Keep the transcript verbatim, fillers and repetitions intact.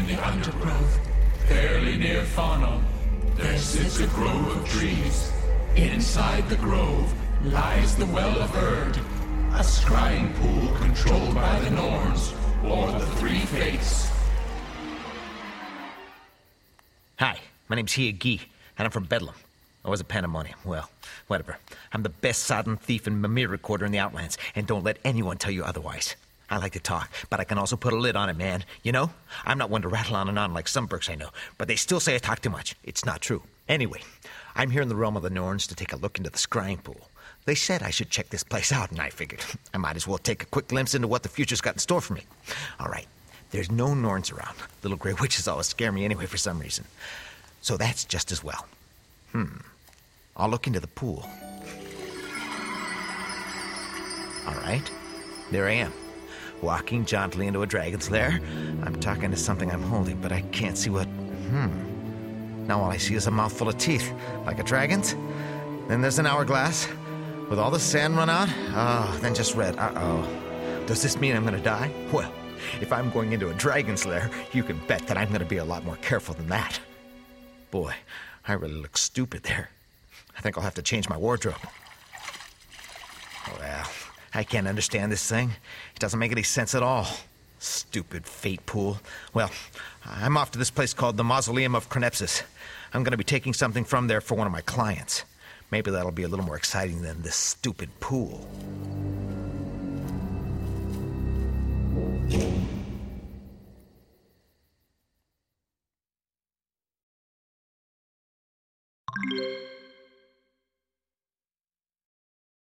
the undergrowth, fairly near Farnham, there sits a grove of trees. Inside the grove lies the Well of Erd, a scrying pool controlled by the Norns, or the Three Fates. Hi, my name's Hia Gee, and I'm from Bedlam. I was a Pandemonium. Well, whatever. I'm the best sodden thief and Mimir recorder in the Outlands, and don't let anyone tell you otherwise. I like to talk, but I can also put a lid on it, man. You know? I'm not one to rattle on and on like some Burks I know, but they still say I talk too much. It's not true. Anyway, I'm here in the realm of the Norns to take a look into the scrying pool. They said I should check this place out, and I figured I might as well take a quick glimpse into what the future's got in store for me. All right, there's no Norns around. Little gray witches always scare me anyway for some reason. So that's just as well. Hmm. I'll look into the pool. All right, there I am. Walking jauntily into a dragon's lair. I'm talking to something I'm holding, but I can't see what... Hmm. Now all I see is a mouthful of teeth, like a dragon's. Then there's an hourglass. With all the sand run out? Oh, then just red. Uh-oh. Does this mean I'm gonna die? Well, if I'm going into a dragon's lair, you can bet that I'm gonna be a lot more careful than that. Boy, I really look stupid there. I think I'll have to change my wardrobe. Well, I can't understand this thing. It doesn't make any sense at all. Stupid fate pool. Well, I'm off to this place called the Mausoleum of Chronepsis. I'm going to be taking something from there for one of my clients. Maybe that'll be a little more exciting than this stupid pool.